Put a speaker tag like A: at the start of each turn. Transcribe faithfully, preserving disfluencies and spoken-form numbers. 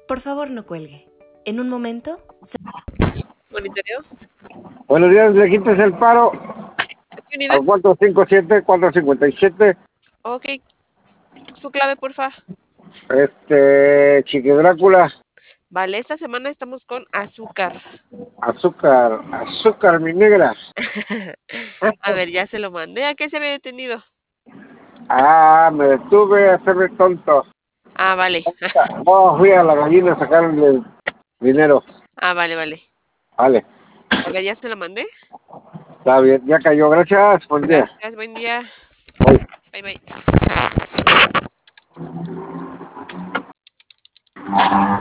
A: Por favor, no cuelgue. En un momento...
B: Monitoreo.
C: Buenos días, le quites el paro
B: ¿Qué unidad?
C: al cuatro cinco siete, cuatro cinco siete.
B: Ok. Su clave, porfa.
C: Este, Chiqui Drácula.
B: Vale, esta semana estamos con azúcar.
C: Azúcar, azúcar, mi negra.
B: A ver, ya se lo mandé. ¿A qué se había detenido?
C: Ah, me detuve a hacerme tonto.
B: Ah, vale.
C: No, fui a la gallina a sacarle dinero.
B: Ah, vale, vale.
C: Vale,
B: A ver, ya se lo mandé.
C: está bien, ya cayó, gracias, buen día.
B: Gracias, buen día.
C: Bye.
B: Bye, bye.